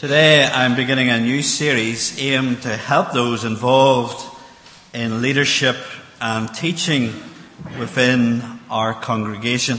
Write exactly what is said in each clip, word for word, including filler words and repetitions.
Today I'm beginning a new series aimed to help those involved in leadership and teaching within our congregation.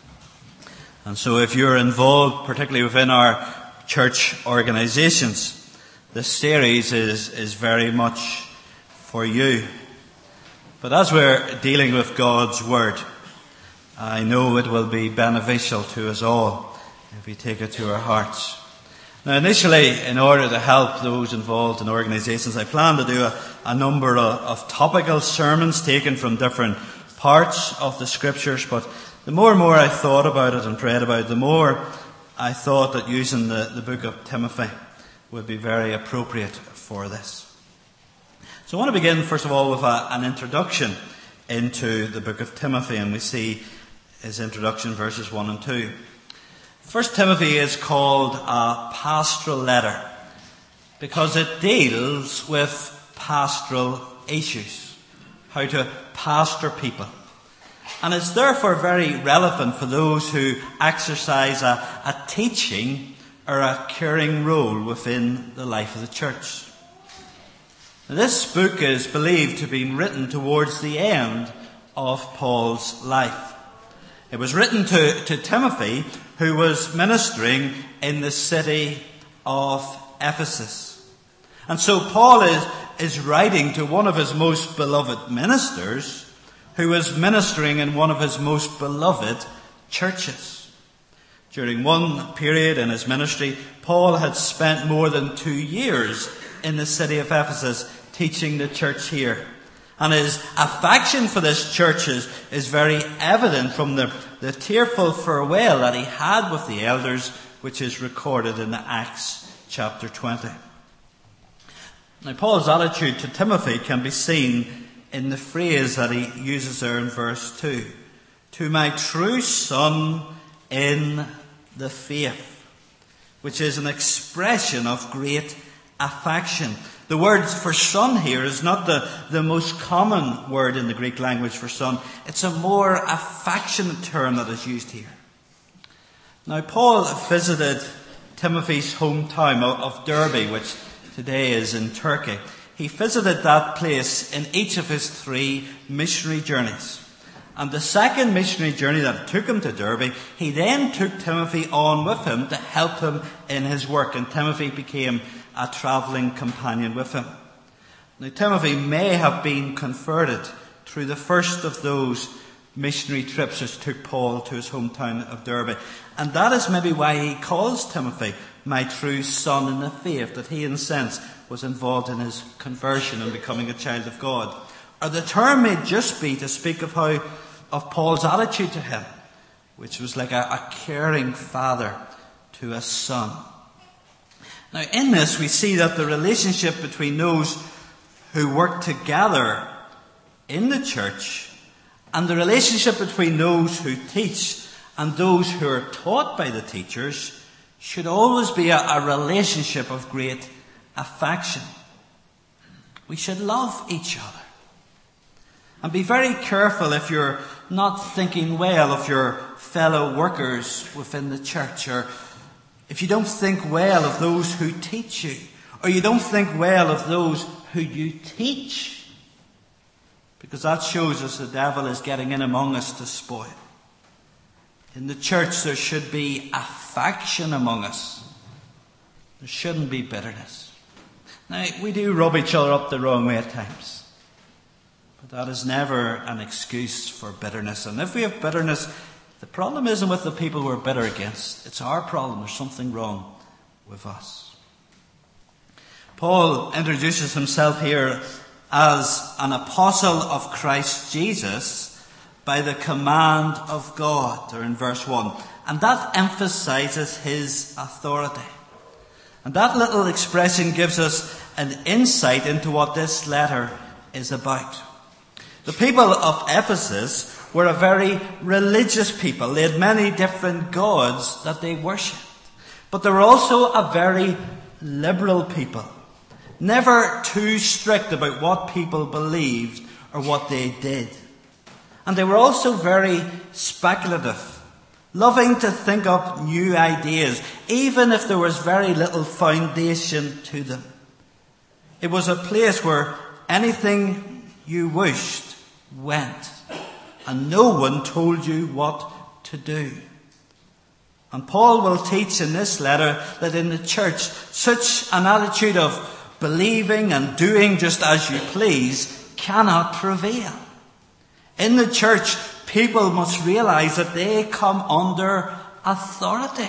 And so if you're involved particularly within our church organisations, this series is, is very much for you. But as we're dealing with God's Word, I know it will be beneficial to us all if we take it to our hearts. Now initially, in order to help those involved in organisations, I plan to do a, a number of, of topical sermons taken from different parts of the Scriptures, but the more and more I thought about it and prayed about it, the more I thought that using the, the book of Timothy would be very appropriate for this. So I want to begin first of all with a, an introduction into the book of Timothy, and we see his introduction verses one and two. First Timothy is called a pastoral letter because it deals with pastoral issues, how to pastor people. And it's therefore very relevant for those who exercise a, a teaching or a caring role within the life of the church. Now, this book is believed to have been written towards the end of Paul's life. It was written to, to Timothy, who was ministering in the city of Ephesus. And so Paul is, is writing to one of his most beloved ministers, who was ministering in one of his most beloved churches. During one period in his ministry, Paul had spent more than two years in the city of Ephesus teaching the church here. And his affection for this church is, is very evident from the, the tearful farewell that he had with the elders, which is recorded in Acts chapter twenty. Now, Paul's attitude to Timothy can be seen in the phrase that he uses there in verse two. To my true son in the faith, which is an expression of great affection. The word for son here is not the, the most common word in the Greek language for son. It's a more affectionate term that is used here. Now, Paul visited Timothy's hometown of Derbe, which today is in Turkey. He visited that place in each of his three missionary journeys. And the second missionary journey that took him to Derbe, he then took Timothy on with him to help him in his work. And Timothy became a travelling companion with him. Now, Timothy may have been converted through the first of those missionary trips which took Paul to his hometown of Derbe. And that is maybe why he calls Timothy my true son in the faith, that he in a sense was involved in his conversion and becoming a child of God. Or the term may just be to speak of how of Paul's attitude to him, which was like a, a caring father to a son. Now, in this, we see that the relationship between those who work together in the church and the relationship between those who teach and those who are taught by the teachers should always be a, a relationship of great affection. We should love each other. And be very careful if you're not thinking well of your fellow workers within the church, or if you don't think well of those who teach you, or you don't think well of those who you teach, because that shows us the devil is getting in among us to spoil. In the church there should be affection among us. There shouldn't be bitterness. Now, we do rub each other up the wrong way at times, but that is never an excuse for bitterness. And if we have bitterness, the problem isn't with the people we're bitter against. It's our problem. There's something wrong with us. Paul introduces himself here as an apostle of Christ Jesus by the command of God, or in verse one. And that emphasizes his authority. And that little expression gives us an insight into what this letter is about. The people of Ephesus were a very religious people. They had many different gods that they worshipped. But they were also a very liberal people. Never too strict about what people believed or what they did. And they were also very speculative. loving to think up new ideas, even if there was very little foundation to them. It was a place where anything you wished went, and no one told you what to do. And Paul will teach in this letter that in the church, such an attitude of believing and doing just as you please cannot prevail. In the church, people must realize that they come under authority.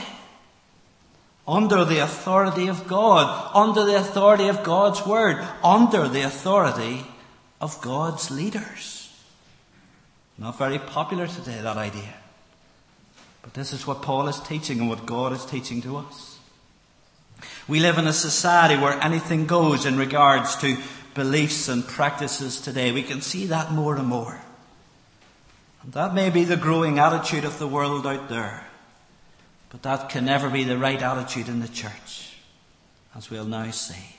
Under the authority of God. Under the authority of God's word. Under the authority of God's leaders. Not very popular today, that idea. But this is what Paul is teaching and what God is teaching to us. We live in a society where anything goes in regards to beliefs and practices today. We can see that more and more. And that may be the growing attitude of the world out there. But that can never be the right attitude in the church, as we'll now see.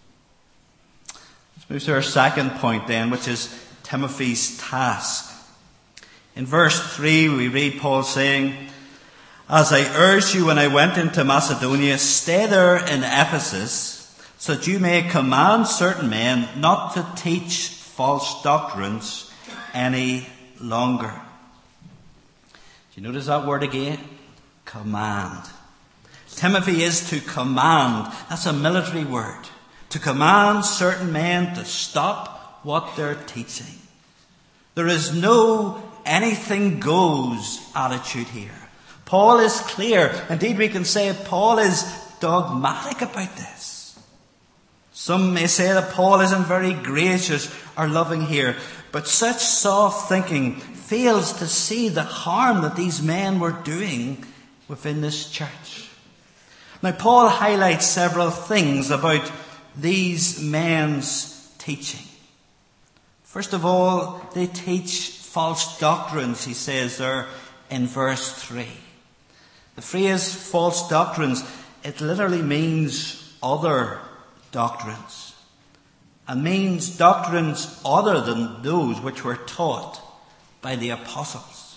Let's move to our second point then, which is Timothy's task. In verse three we read Paul saying, "As I urged you when I went into Macedonia, stay there in Ephesus, so that you may command certain men not to teach false doctrines any longer." Do you notice that word again? Command. Timothy is to command. That's a military word. To command certain men to stop what they're teaching. There is no anything goes attitude here. Paul is clear. Indeed, we can say Paul is dogmatic about this. Some may say that Paul isn't very gracious or loving here, but such soft thinking fails to see the harm that these men were doing within this church. Now, Paul highlights several things about these men's teaching. First of all, they teach false doctrines, he says there in verse three. The phrase false doctrines, it literally means other doctrines. And means doctrines other than those which were taught by the apostles.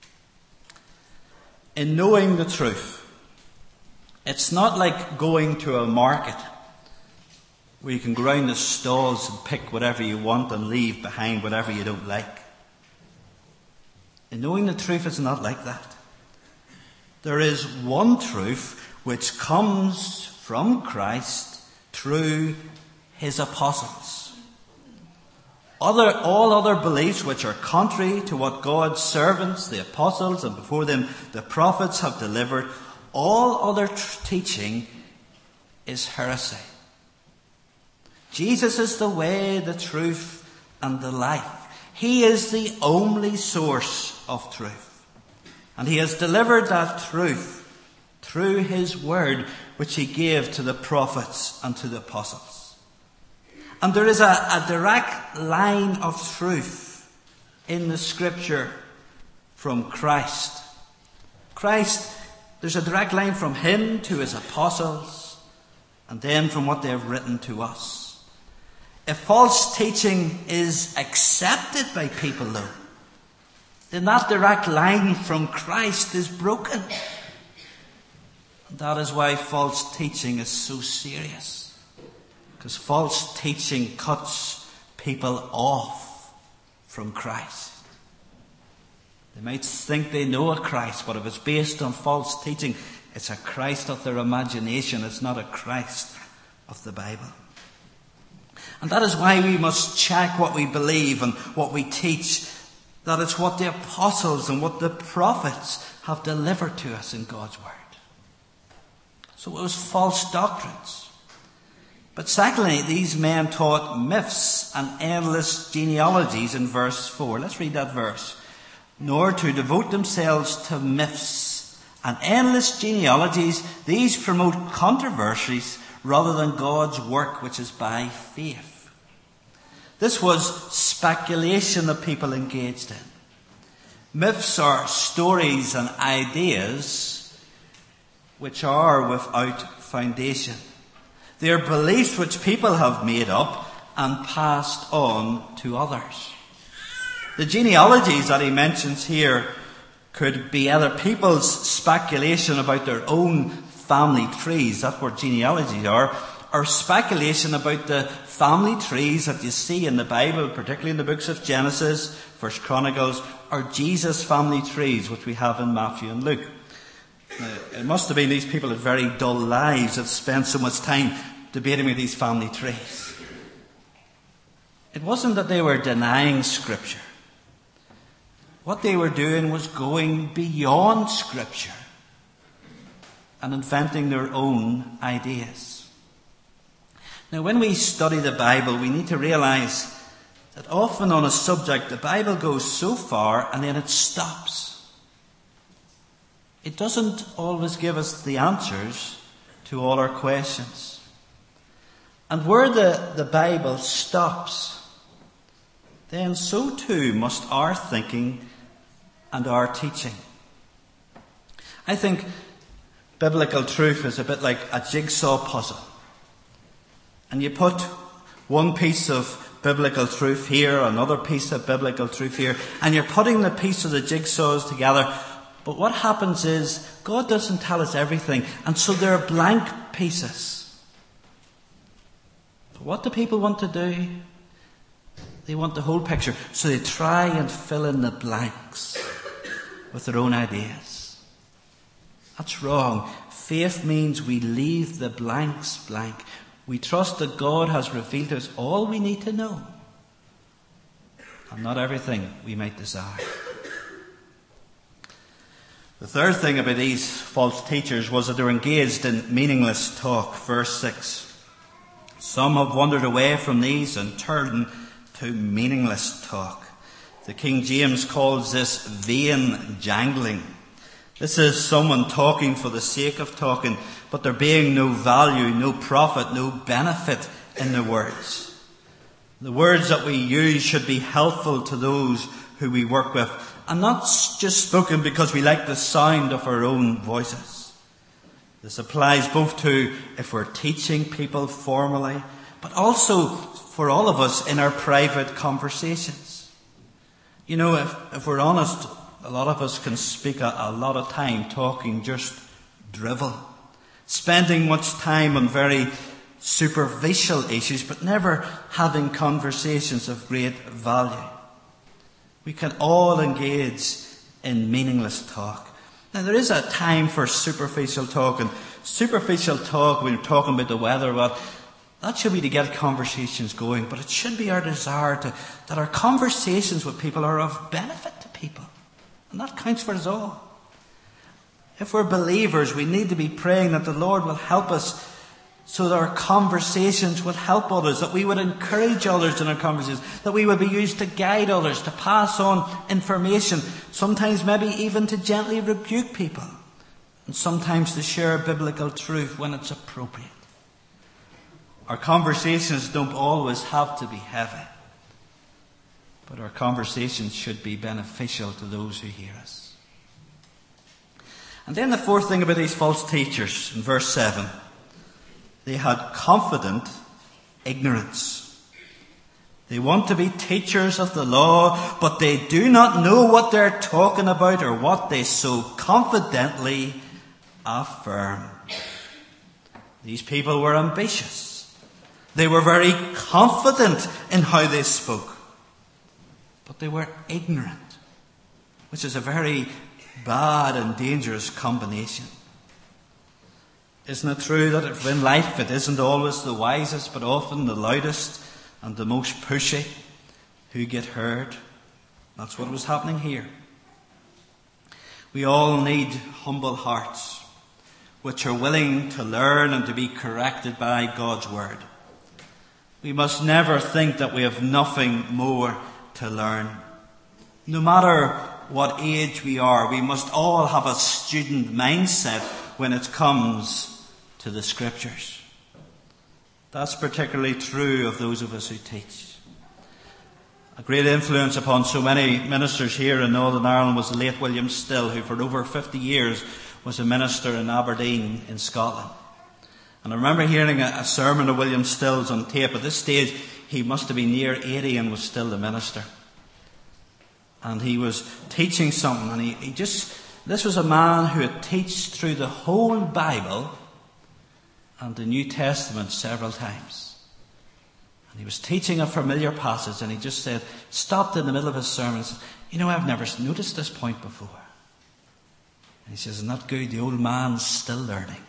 In knowing the truth, it's not like going to a market where you can go around the stalls and pick whatever you want and leave behind whatever you don't like. In knowing the truth, it's not like that. There is one truth which comes from Christ through his apostles. Other, all other beliefs which are contrary to what God's servants, the apostles, and before them the prophets have delivered, all other tr- teaching is heresy. Jesus is the way, the truth, and the life. He is the only source of truth. And he has delivered that truth through his word, which he gave to the prophets and to the apostles. And there is a, a direct line of truth in the scripture from Christ. Christ, there's a direct line from him to his apostles, and then from what they have written to us. If false teaching is accepted by people, though, then that direct line from Christ is broken. And that is why false teaching is so serious. Because false teaching cuts people off from Christ. They might think they know a Christ, but if it's based on false teaching, it's a Christ of their imagination. It's not a Christ of the Bible. And that is why we must check what we believe and what we teach. That it's what the apostles and what the prophets have delivered to us in God's word. So it was false doctrines. But secondly, these men taught myths and endless genealogies in verse four. Let's read that verse. Nor to devote themselves to myths and endless genealogies, these promote controversies rather than God's work, which is by faith. This was speculation that people engaged in. Myths are stories and ideas which are without foundation. They are beliefs which people have made up and passed on to others. The genealogies that he mentions here could be other people's speculation about their own family trees. That's what genealogies are. Or speculation about the family trees that you see in the Bible, particularly in the books of Genesis, First Chronicles, or Jesus' family trees, which we have in Matthew and Luke. Now, it must have been these people had very dull lives that spent so much time debating with these family trees. It wasn't that they were denying Scripture. What they were doing was going beyond Scripture and inventing their own ideas. Now, when we study the Bible, we need to realize that often on a subject, the Bible goes so far and then it stops. It doesn't always give us the answers to all our questions. And where the, the Bible stops, then so too must our thinking and our teaching. I think biblical truth is a bit like a jigsaw puzzle. And you put one piece of biblical truth here, another piece of biblical truth here, and you're putting the piece of the jigsaws together. But what happens is God doesn't tell us everything, and so there are blank pieces. But what do people want to do? They want the whole picture, so they try and fill in the blanks with their own ideas. That's wrong. Faith means we leave the blanks blank. We trust that God has revealed to us all we need to know, and not everything we might desire. The third thing about these false teachers was that they were engaged in meaningless talk. Verse six. Some have wandered away from these and turned to meaningless talk. The King James calls this vain jangling. This is someone talking for the sake of talking, but there being no value, no profit, no benefit in the words. The words that we use should be helpful to those who we work with, and not just spoken because we like the sound of our own voices. This applies both to if we're teaching people formally, but also for all of us in our private conversations. You know, if, if we're honest, a lot of us can speak a, a lot of time talking just drivel, spending much time on very superficial issues, but never having conversations of great value. We can all engage in meaningless talk. Now, there is a time for superficial talk, and superficial talk, when we're talking about the weather, well, that should be to get conversations going, but it should be our desire to, that our conversations with people are of benefit to people. And that counts for us all. If we're believers, we need to be praying that the Lord will help us so that our conversations will help others, that we would encourage others in our conversations, that we would be used to guide others, to pass on information, sometimes maybe even to gently rebuke people, and sometimes to share biblical truth when it's appropriate. Our conversations don't always have to be heavy, but our conversations should be beneficial to those who hear us. And then the fourth thing about these false teachers, in verse seven, they had confident ignorance. They want to be teachers of the law, but they do not know what they're talking about or what they so confidently affirm. These people were ambitious. They were very confident in how they spoke. But they were ignorant, which is a very bad and dangerous combination. Isn't it true that if in life it isn't always the wisest, but often the loudest and the most pushy who get heard? That's what was happening here. We all need humble hearts, which are willing to learn and to be corrected by God's word. We must never think that we have nothing more to learn. No matter what age we are, we must all have a student mindset when it comes to the Scriptures. That's particularly true of those of us who teach. A great influence upon so many ministers here in Northern Ireland was the late William Still, who for over fifty years was a minister in Aberdeen in Scotland. And I remember hearing a, a sermon of William Still's on tape. At this stage, he must have been near eighty and was still the minister. And he was teaching something, and he, he just, this was a man who had taught through the whole Bible and the New Testament several times. And he was teaching a familiar passage, and he just said, stopped in the middle of his sermon and said, you know, I've never noticed this point before. And he says, isn't that good? The old man's still learning.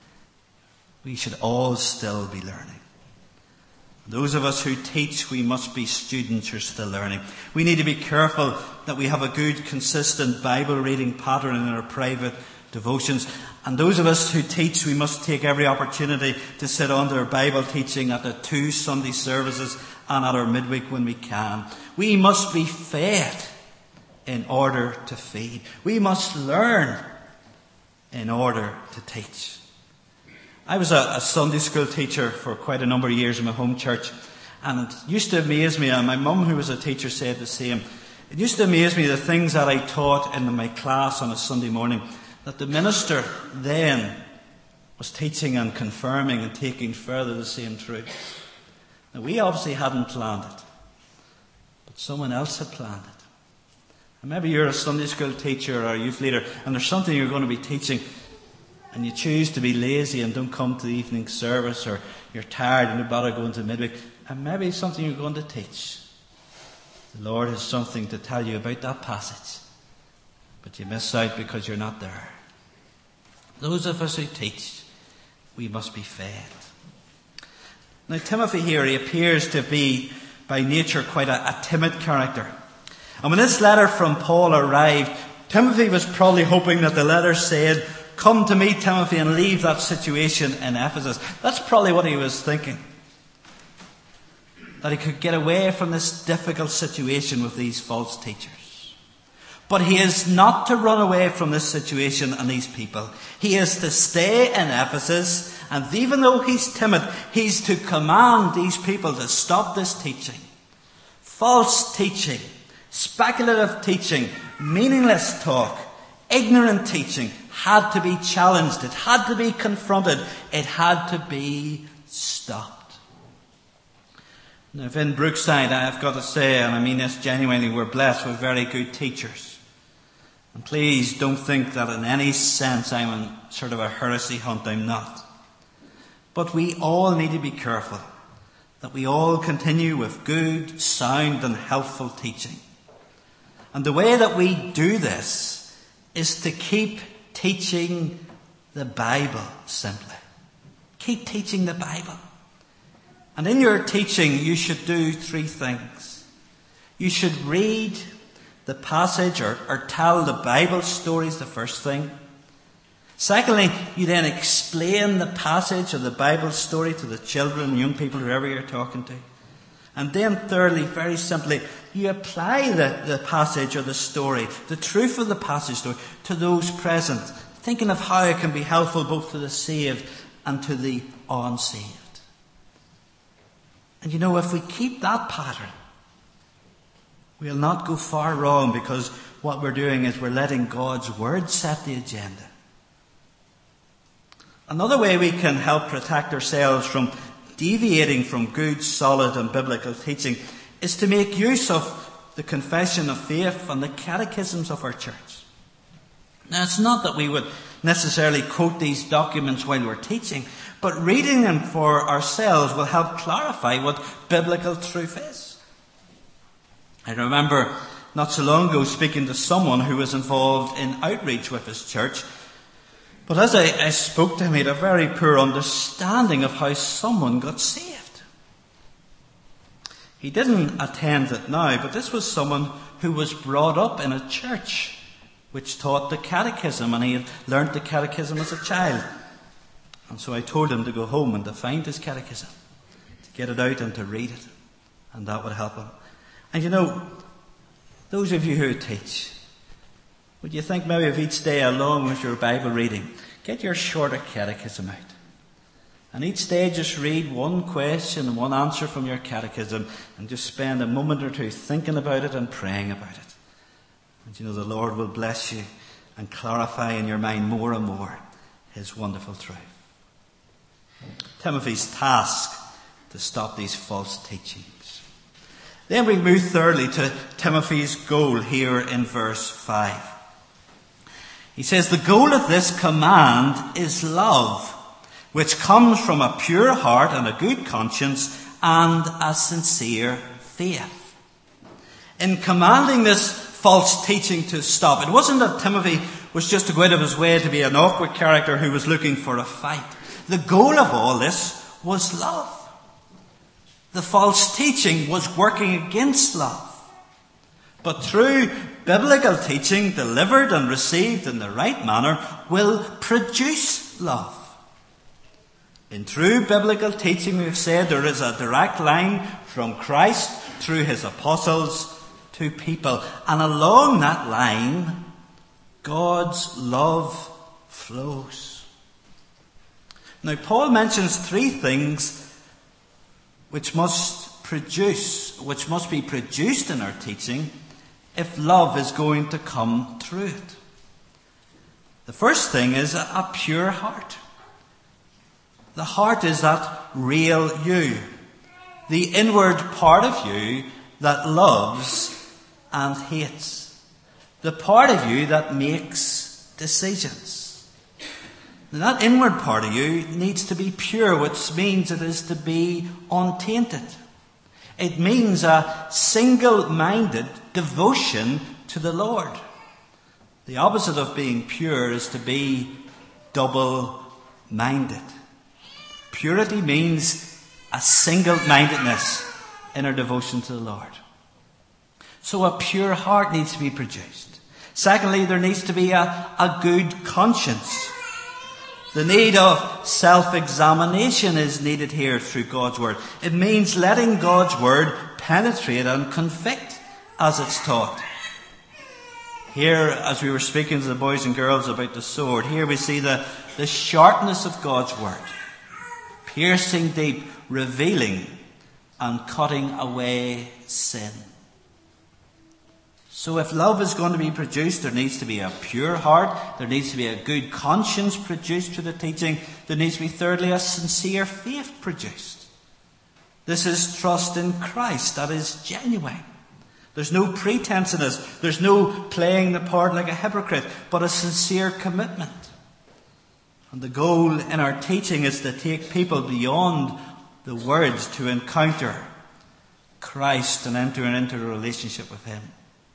We should all still be learning. Those of us who teach, we must be students who are still learning. We need to be careful that we have a good, consistent Bible reading pattern in our private devotions. And those of us who teach, we must take every opportunity to sit under Bible teaching at the two Sunday services and at our midweek when we can. We must be fed in order to feed. We must learn in order to teach. I was a, a Sunday school teacher for quite a number of years in my home church, and it used to amaze me, and my mum, who was a teacher, said the same. It used to amaze me the things that I taught in my class on a Sunday morning, that the minister then was teaching and confirming and taking further the same truth. Now, we obviously hadn't planned it, but someone else had planned it. And maybe you're a Sunday school teacher or a youth leader, and there's something you're going to be teaching, and you choose to be lazy and don't come to the evening service, or you're tired and you bother going to midweek, and maybe it's something you're going to teach. The Lord has something to tell you about that passage, but you miss out because you're not there. Those of us who teach, we must be fed. Now, Timothy here, he appears to be by nature quite a, a timid character. And when this letter from Paul arrived, Timothy was probably hoping that the letter said, come to me, Timothy, and leave that situation in Ephesus. That's probably what he was thinking. That he could get away from this difficult situation with these false teachers. But he is not to run away from this situation and these people. He is to stay in Ephesus, and even though he's timid, he's to command these people to stop this teaching. False teaching, speculative teaching, meaningless talk, ignorant teaching had to be challenged. It had to be confronted. It had to be stopped. Now, if in Brookside, I've got to say, and I mean this genuinely, we're blessed with very good teachers. And please don't think that in any sense I'm on sort of a heresy hunt. I'm not. But we all need to be careful that we all continue with good, sound and helpful teaching. And the way that we do this is to keep teaching the Bible, simply. Keep teaching the Bible. And in your teaching, you should do three things. You should read the passage or, or tell the Bible stories, the first thing. Secondly, you then explain the passage or the Bible story to the children, young people, whoever you're talking to. And then thirdly, very simply, you apply the, the passage or the story, the truth of the passage story, to those present, thinking of how it can be helpful both to the saved and to the unsaved. And you know, if we keep that pattern, we'll not go far wrong, because what we're doing is we're letting God's word set the agenda. Another way we can help protect ourselves from deviating from good, solid and biblical teaching is to make use of the confession of faith and the catechisms of our church. Now, it's not that we would necessarily quote these documents while we're teaching, but reading them for ourselves will help clarify what biblical truth is. I remember not so long ago speaking to someone who was involved in outreach with his church. But as I, I spoke to him, he had a very poor understanding of how someone got saved. He didn't attend it now, but this was someone who was brought up in a church which taught the catechism, and he had learnt the catechism as a child. And so I told him to go home and to find his catechism, to get it out and to read it, and that would help him. And you know, those of you who teach, would you think maybe of each day along with your Bible reading, get your shorter catechism out. And each day just read one question and one answer from your catechism, and just spend a moment or two thinking about it and praying about it. And you know, the Lord will bless you and clarify in your mind more and more His wonderful truth. Timothy's task to stop these false teachings. Then we move thirdly to Timothy's goal here in verse five. He says, the goal of this command is love, which comes from a pure heart and a good conscience and a sincere faith. In commanding this false teaching to stop, it wasn't that Timothy was just to go out of his way to be an awkward character who was looking for a fight. The goal of all this was love. The false teaching was working against love. But true biblical teaching, delivered and received in the right manner, will produce love. In true biblical teaching, we've said there is a direct line from Christ through his apostles to people. And along that line, God's love flows. Now, Paul mentions three things which must produce, which must be produced in our teaching if love is going to come through it. The first thing is a pure heart. The heart is that real you, the inward part of you that loves and hates, the part of you that makes decisions. And that inward part of you needs to be pure, which means it is to be untainted. It means a single-minded devotion to the Lord. The opposite of being pure is to be double-minded. Purity means a single-mindedness in our devotion to the Lord. So a pure heart needs to be produced. Secondly, there needs to be a, a good conscience. The need of self-examination is needed here through God's Word. It means letting God's Word penetrate and convict as it's taught. Here, as we were speaking to the boys and girls about the sword, here we see the, the sharpness of God's Word. Piercing deep, revealing and cutting away sin. So if love is going to be produced, there needs to be a pure heart. There needs to be a good conscience produced through the teaching. There needs to be, thirdly, a sincere faith produced. This is trust in Christ that is genuine. There's no pretense in this. There's no playing the part like a hypocrite, but a sincere commitment. And the goal in our teaching is to take people beyond the words to encounter Christ and enter into a relationship with Him.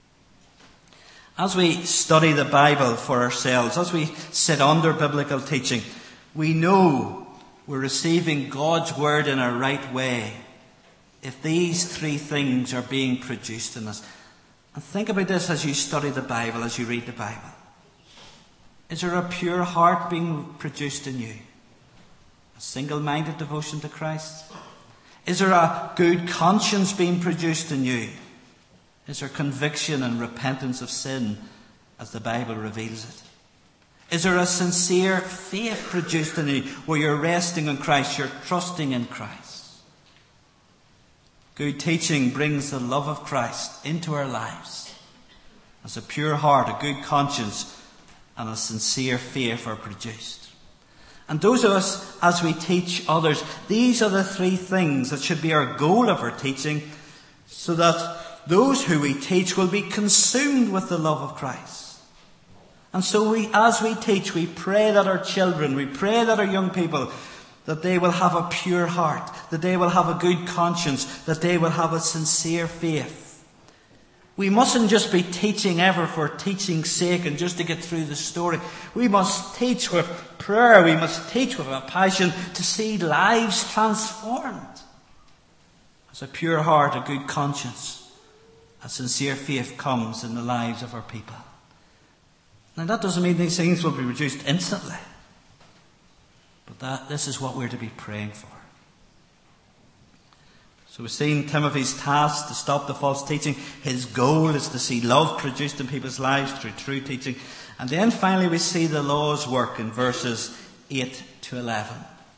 As we study the Bible for ourselves, as we sit under biblical teaching, we know we're receiving God's Word in a right way if these three things are being produced in us. And think about this as you study the Bible, as you read the Bible. Is there a pure heart being produced in you? A single-minded devotion to Christ? Is there a good conscience being produced in you? Is there conviction and repentance of sin as the Bible reveals it? Is there a sincere faith produced in you where you're resting on Christ, you're trusting in Christ? Good teaching brings the love of Christ into our lives. As a pure heart, a good conscience, and a sincere faith are produced. And those of us, as we teach others, these are the three things that should be our goal of our teaching, so that those who we teach will be consumed with the love of Christ. And so we, as we teach, we pray that our children, we pray that our young people, that they will have a pure heart, that they will have a good conscience, that they will have a sincere faith. We mustn't just be teaching ever for teaching's sake and just to get through the story. We must teach with prayer, we must teach with a passion to see lives transformed. As a pure heart, a good conscience, a sincere faith comes in the lives of our people. Now that doesn't mean these things will be produced instantly. But that this is what we're to be praying for. So we've seen Timothy's task to stop the false teaching. His goal is to see love produced in people's lives through true teaching. And then finally we see the law's work in verses eight to eleven.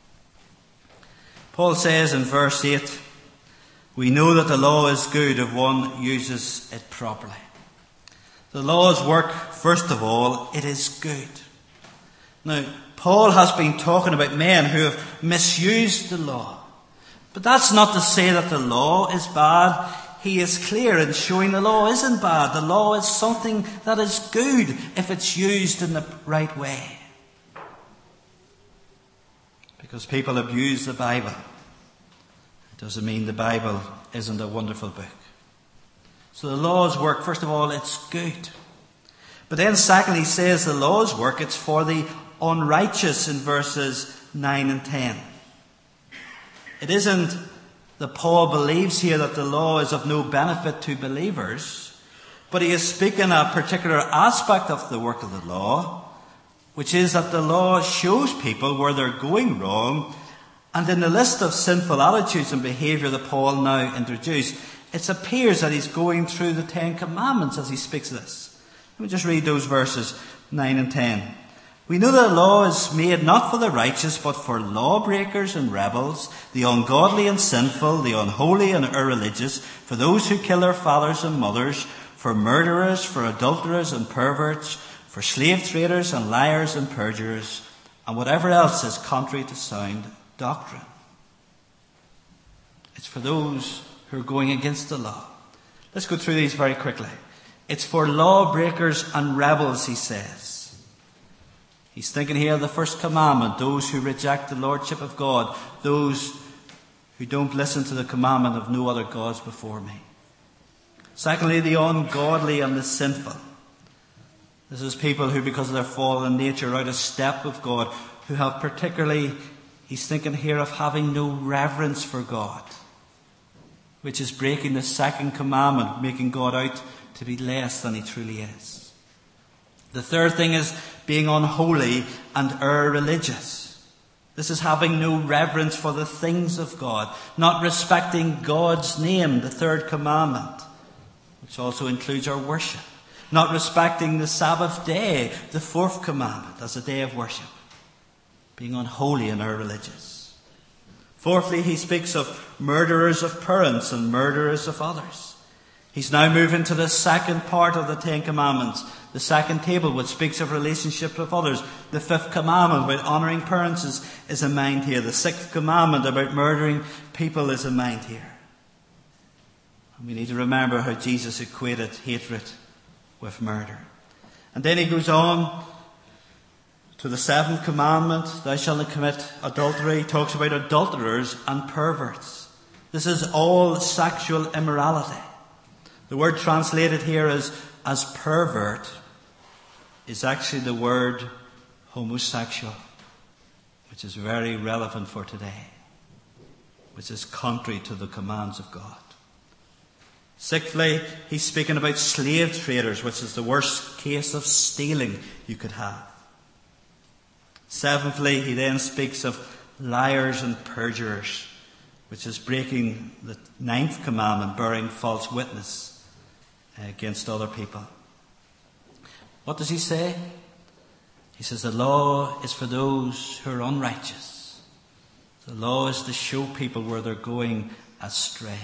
Paul says in verse eight, we know that the law is good if one uses it properly. The law's work, first of all, it is good. Now, Paul has been talking about men who have misused the law. But that's not to say that the law is bad. he is clear in showing the law isn't bad. The law is something that is good if it's used in the right way. Because people abuse the Bible, it doesn't mean the Bible isn't a wonderful book. So the law's work, first of all, it's good. But then secondly, he says the law's work, it's for the unrighteous in verses nine and ten. It isn't that Paul believes here that the law is of no benefit to believers, but he is speaking a particular aspect of the work of the law, which is that the law shows people where they're going wrong. And in the list of sinful attitudes and behaviour that Paul now introduced, it appears that he's going through the Ten Commandments as he speaks this. Let me just read those verses nine and ten. We know that the law is made not for the righteous, but for lawbreakers and rebels, the ungodly and sinful, the unholy and irreligious, for those who kill their fathers and mothers, for murderers, for adulterers and perverts, for slave traders and liars and perjurers, and whatever else is contrary to sound doctrine. It's for those who are going against the law. Let's go through these very quickly. It's for lawbreakers and rebels, he says. He's thinking here of the first commandment, those who reject the lordship of God, those who don't listen to the commandment of no other gods before me. Secondly, the ungodly and the sinful. This is people who, because of their fallen nature, are out of step with God, who have particularly, he's thinking here of having no reverence for God, which is breaking the second commandment, making God out to be less than he truly is. The third thing is being unholy and irreligious. This is having no reverence for the things of God, not respecting God's name, the third commandment, which also includes our worship. Not respecting the Sabbath day, the fourth commandment, as a day of worship. Being unholy and irreligious. Fourthly, he speaks of murderers of parents and murderers of others. He's now moving to the second part of the Ten Commandments, the second table, which speaks of relationship with others. The fifth commandment about honouring parents is, is in mind here. The sixth commandment about murdering people is in mind here. And we need to remember how Jesus equated hatred with murder. And then he goes on to the seventh commandment, thou shalt not commit adultery. He talks about adulterers and perverts. This is all sexual immorality. The word translated here as, as pervert is actually the word homosexual, which is very relevant for today, which is contrary to the commands of God. Sixthly, he's speaking about slave traders, which is the worst case of stealing you could have. Seventhly, he then speaks of liars and perjurers, which is breaking the ninth commandment, bearing false witness against other people. What does he say? He says the law is for those who are unrighteous. The law is to show people where they're going astray.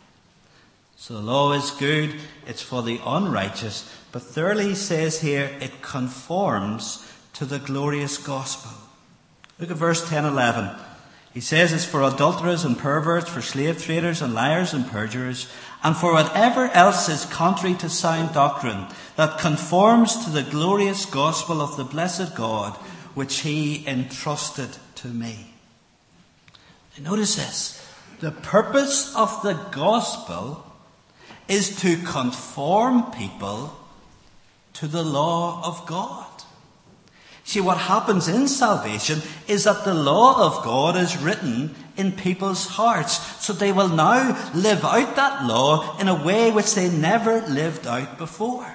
So the law is good, it's for the unrighteous. But thirdly, he says here, it conforms to the glorious gospel. Look at verse ten, eleven. He says it's for adulterers and perverts, for slave traders and liars and perjurers, and for whatever else is contrary to sound doctrine, that conforms to the glorious gospel of the blessed God, which he entrusted to me. And notice this. The purpose of the gospel is to conform people to the law of God. See, what happens in salvation is that the law of God is written in people's hearts, so they will now live out that law in a way which they never lived out before.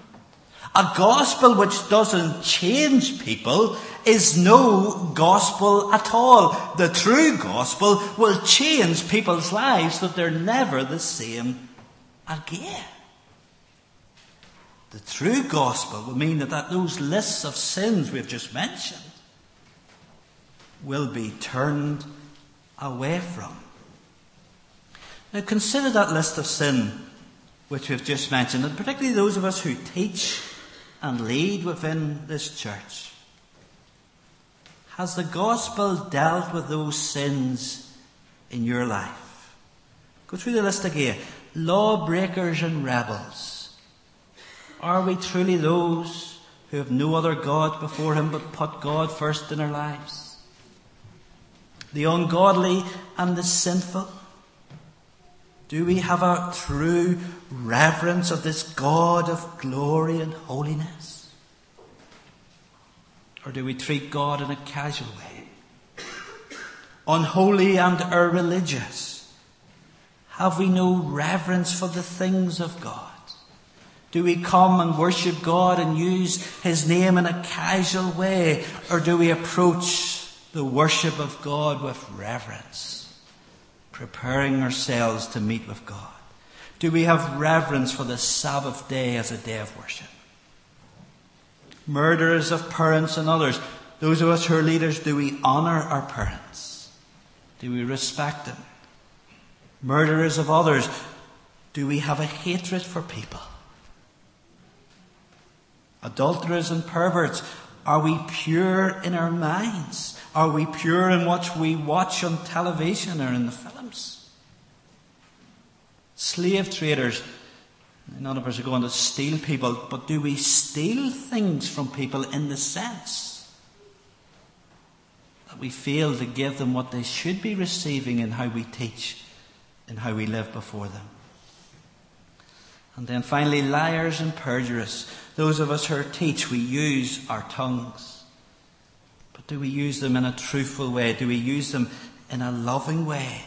A gospel which doesn't change people is no gospel at all. The true gospel will change people's lives so that they're never the same again. The true gospel will mean that, that those lists of sins we've just mentioned will be turned away from. Now consider that list of sin which we've just mentioned, and particularly those of us who teach and lead within this church. Has the gospel dealt with those sins in your life? Go through the list again. lawbreakers and rebels? Are we truly those who have no other God before him but put God first in our lives? The ungodly and the sinful? Do we have a true reverence of this God of glory and holiness? Or do we treat God in a casual way? Unholy and irreligious? Have we no reverence for the things of God? Do we come and worship God and use his name in a casual way? Or do we approach the worship of God with reverence, preparing ourselves to meet with God? Do we have reverence for the Sabbath day as a day of worship? Murderers of parents and others, those of us who are leaders, do we honour our parents? Do we respect them? Murderers of others, do we have a hatred for people? Adulterers and perverts, are we pure in our minds? Are we pure in what we watch on television or in the films? Slave traders, none of us are going to steal people, but do we steal things from people in the sense that we fail to give them what they should be receiving in how we teach, in how we live before them? And then finally, liars and perjurers. Those of us who teach, we use our tongues. But do we use them in a truthful way? Do we use them in a loving way?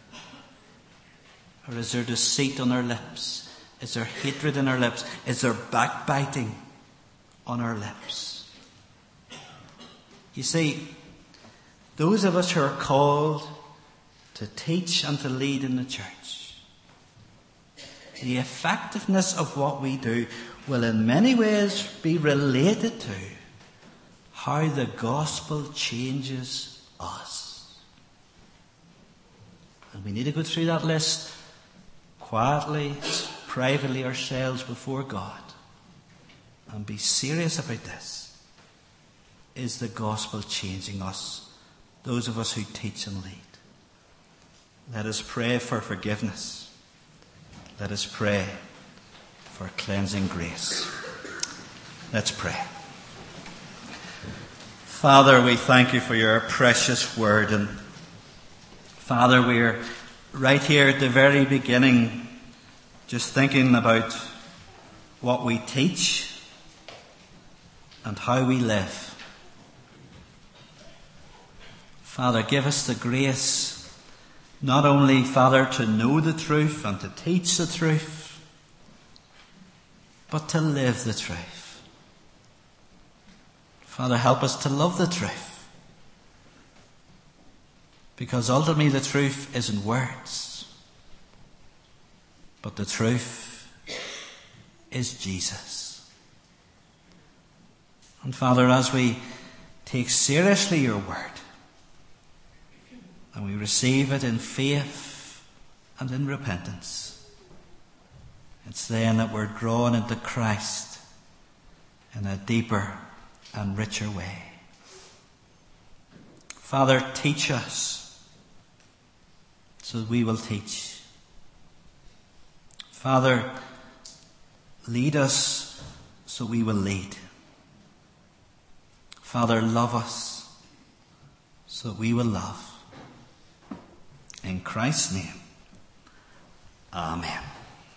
Or is there deceit on our lips? Is there hatred in our lips? Is there backbiting on our lips? You see, those of us who are called to teach and to lead in the church, the effectiveness of what we do will in many ways be related to how the gospel changes us. And we need to go through that list quietly, privately ourselves before God and be serious about this. Is the gospel changing us, those of us who teach and lead? Let us pray for forgiveness. Let us pray for cleansing grace. Let's pray. Father, we thank you for your precious word. And Father, we're right here at the very beginning, just thinking about what we teach and how we live. Father, give us the grace not only, Father, to know the truth and to teach the truth, but to live the truth. Father, help us to love the truth. Because ultimately the truth isn't words, but the truth is Jesus. And Father, as we take seriously your word, and we receive it in faith and in repentance, it's then that we're drawn into Christ in a deeper and richer way. Father, teach us so that we will teach. Father, lead us so we will lead. Father, love us so that we will love. In Christ's name, amen.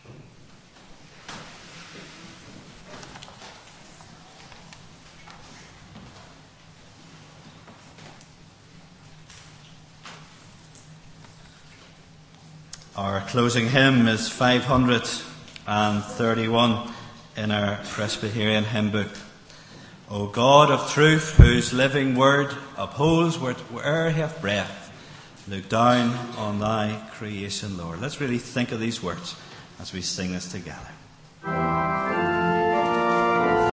Our closing hymn is five hundred thirty-one in our Presbyterian hymn book. O God of truth, whose living word upholds where'er he hath breath, look down on thy creation, Lord. Let's really think of these words as we sing this together.